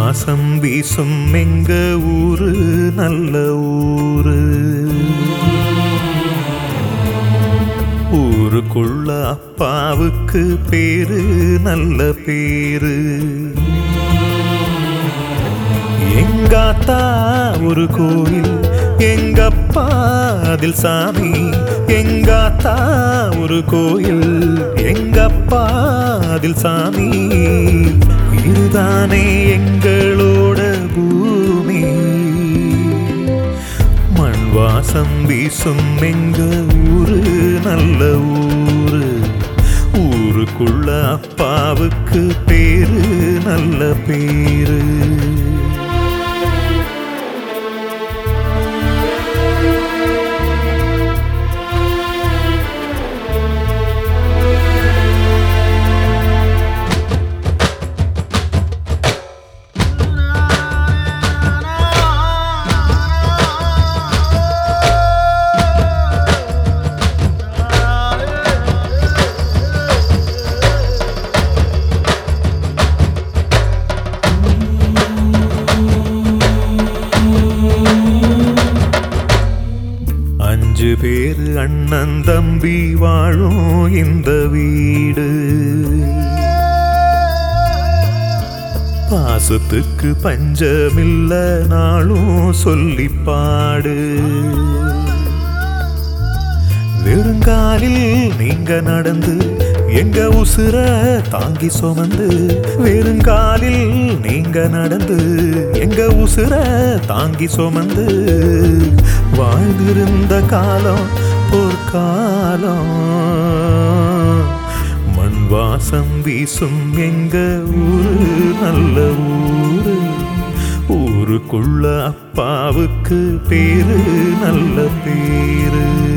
வாசம் வீசும் எங்க ஊரு நல்ல ஊரு. ஊருக்குள்ள அப்பாவுக்கு பேரு நல்ல பேரு. எங்காத்தா ஒரு கோயில், எங்கப்பா அதில் சாமி. எங்காத்தா ஒரு கோயில், எங்கப்பா அதில் சாமி. இதுதானே எங்களோட பூமி. மண் வாசம் வீசும் எங்க ஊரு நல்ல ஊரு. ஊருக்குள்ள அப்பாவுக்கு பேரு நல்ல பேரு. அஞ்சு பேரு அண்ணன் தம்பி வாழும் இந்த வீடு. பாசத்துக்கு பஞ்சமில்ல நாளும் சொல்லிப்பாடு. வெறுங்காலில் நீங்க நடந்து எங்க உசுர தாங்கி சுமந்து. வெறுங்காலில் நீங்க நடந்து எங்க உசுர தாங்கி சுமந்து. வாழ்ந்திருந்த காலம் பொற்காலம். மண் வாசம் வீசும் எங்க ஊரு நல்ல ஊரு. ஊருக்குள்ள அப்பாவுக்கு பேரு நல்ல பேரு.